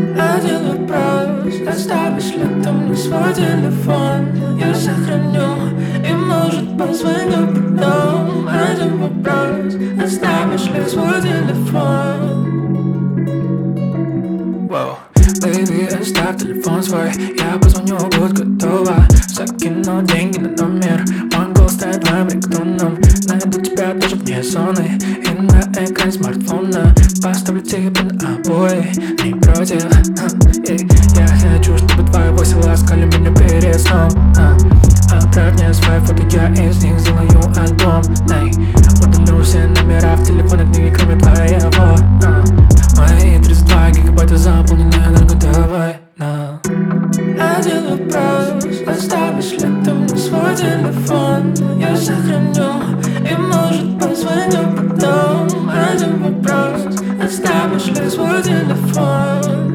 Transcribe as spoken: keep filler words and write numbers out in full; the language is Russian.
Один вопрос: оставишь ли ты мне свой телефон? Я сохраню и, может, позвоню потом. Один вопрос: оставишь ли свой телефон? Воу, baby, оставь телефон свой, я позвоню, будь готова. Закину деньги на номер, мой голос станет твоим рингтоном. Найду тебя даже вне зоны и на экране смартфона. Поставлю тебе на обои, не против. Я хочу, чтобы твои войсы ласкали меня перед сном. Отправь мне свои фото, я из них сделаю альбом. Удалю все номера в телефонной книге, кроме твоего. Мои тридцать два гигабайта заполнены, дорого, давай на. Один вопрос: оставишь ли ты мне свой телефон? Я сохраню и, может, позвоню потом. Один вопрос: оставишь ли свой телефон?